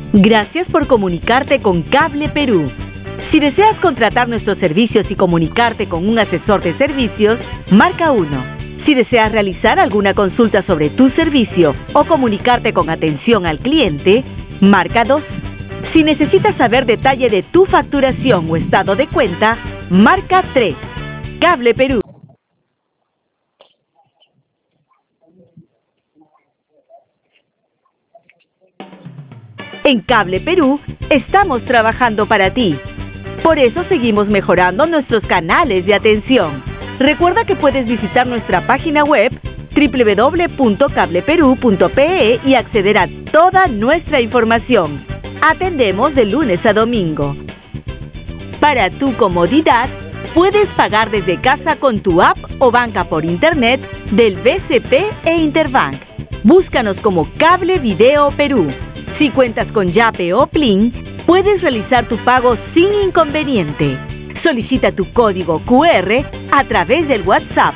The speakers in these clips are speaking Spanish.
Gracias por comunicarte con Cable Perú. Si deseas contratar nuestros servicios y comunicarte con un asesor de servicios, marca 1. Si deseas realizar alguna consulta sobre tu servicio o comunicarte con atención al cliente, marca 2. Si necesitas saber detalle de tu facturación o estado de cuenta, marca 3. Cable Perú. En Cable Perú estamos trabajando para ti. Por eso seguimos mejorando nuestros canales de atención. Recuerda que puedes visitar nuestra página web www.cableperú.pe y acceder a toda nuestra información. Atendemos de lunes a domingo. Para tu comodidad, puedes pagar desde casa con tu app o banca por internet del BCP e Interbank. Búscanos como Cable Video Perú. Si cuentas con Yape o Plin, puedes realizar tu pago sin inconveniente. Solicita tu código QR a través del WhatsApp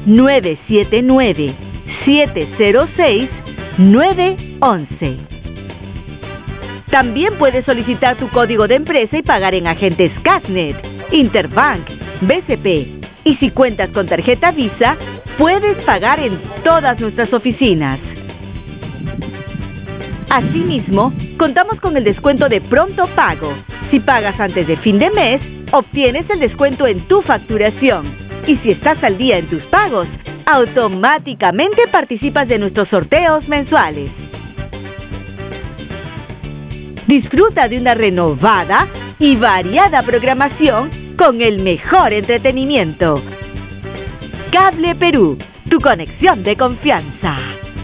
979-706-911. También puedes solicitar tu código de empresa y pagar en agentes Casnet, Interbank, BCP. Y si cuentas con tarjeta Visa, puedes pagar en todas nuestras oficinas. Asimismo, contamos con el descuento de pronto pago. Si pagas antes de fin de mes, obtienes el descuento en tu facturación. Y si estás al día en tus pagos, automáticamente participas de nuestros sorteos mensuales. Disfruta de una renovada y variada programación con el mejor entretenimiento. Cable Perú, tu conexión de confianza.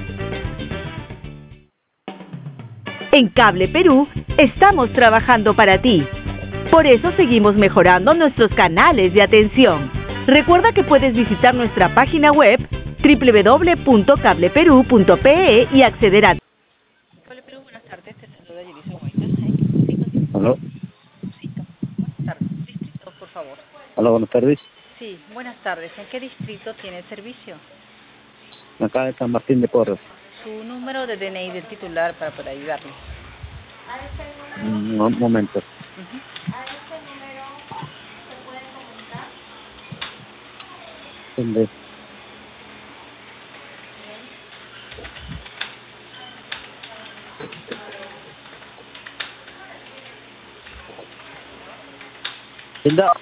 En Cable Perú estamos trabajando para ti. Por eso seguimos mejorando nuestros canales de atención. Recuerda que puedes visitar nuestra página web www.cableperú.pe y acceder a... Cable Perú, buenas tardes. Te saluda Yelisa Guaita. ¿Aló? Buenas tardes. Distrito, por favor. Hola, buenas tardes. Sí, buenas tardes. ¿En qué distrito tiene el servicio? Acá de San Martín de Porres. Su número de DNI del titular para poder ayudarle. Un momento. ¿Dónde? Linda.